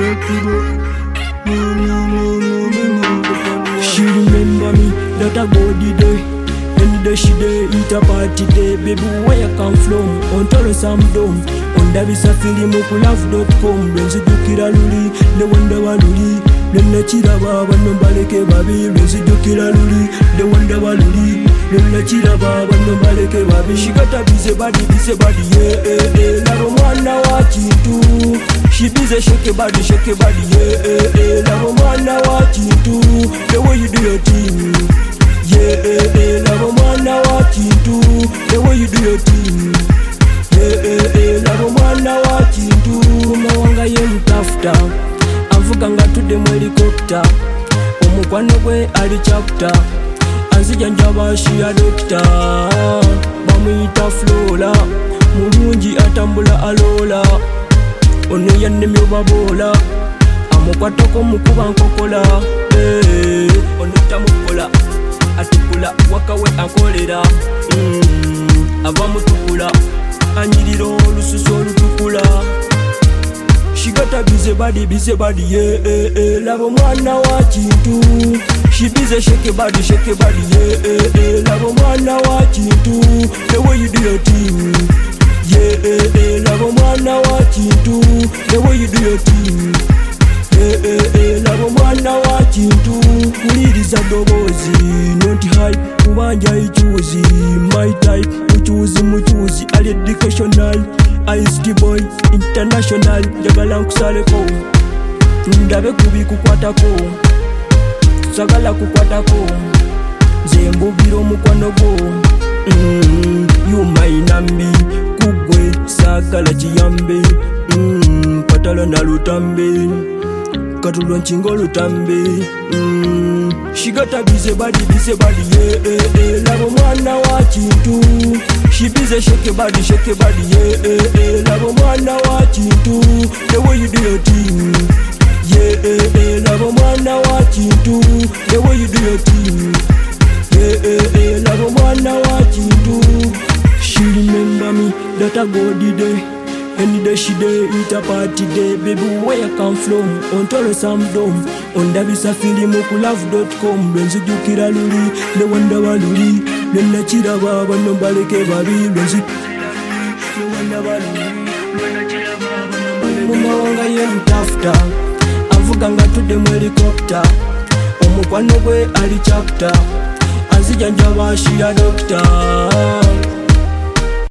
She remember me that I go the day. Any day she day, eat a party day. Baby, where you come from? On Taurus I'm dome. On Davisa Filimu Kulaf.com. Benzi Dukira Luli, the Wonder Waluli. Lena Chiraba, Nombaleke Babi. Benzi Dukira Luli, the Wonder Waluli. Lena Chiraba, Nombaleke Babi. She got a busy body, yeah. Lavo mwana wachitu. She busy shake body, yeah. Lavo mwana wachitu. The way you do your thing. Yeah, lavo mwana wachitu. The way you do your thing. Yeah, lavo mwana wachitu. Mawanga ye mutafuta. Avuga nga tudde mu helicopter. Omukwano gwe ali chapter. Anzija njaba shi ya doctor. Bamuyita Flora. Mulungi atambula alola. Ono yannemye babola. Amukwatako mukuba nkokola. Ono tamukola. Atukula wakawe akolera. Ava mutukula. Anyirira olususu olutukula. She got a busy body, yeah. Lavo mwana wachitu. She busy shake body, yeah. Lavo mwana wachitu. The way you do your thing. Yeah, lavo mwana wachitu. The way you do your thing. Yeah, lavo mwana wachitu. Kuliriza dobozi, not hype. Kubanja ichuzi, my type. Muchuzi, ali educational. Ice boy, international. Jagala nkusaleko. Ndabe kubi kukwatako. Sagala kukwatako. Zembubiro mukwano go. You my nambi. Kugwe sagala chiyambe. Patala na lutambe. Katulwa nchingo lutambe. She got a busy body, yeah. Lavo mwana wachitu. She busy shake body, yeah. Lavo mwana wachitu. The way you do your thing. Yeah, lavo mwana wachitu. The way you do your thing. Yeah, lavo mwana wachitu. She remember me that I go the day. Any day she day, eat a party day. Baby, where you come from? On Taurus I'm dome. On Davisa Filimu Kulaf.com. Benzi Dukira Luli, the Wonder Waluli. Lena Chiraba, Nombaleke Babi. Benzi the Wonder Waluli. Mumawanga ye mutafuta. Avuga nga tudde mu helicopter. Omukwano gwe ali chapter. Anzija njaba shi ya doctor.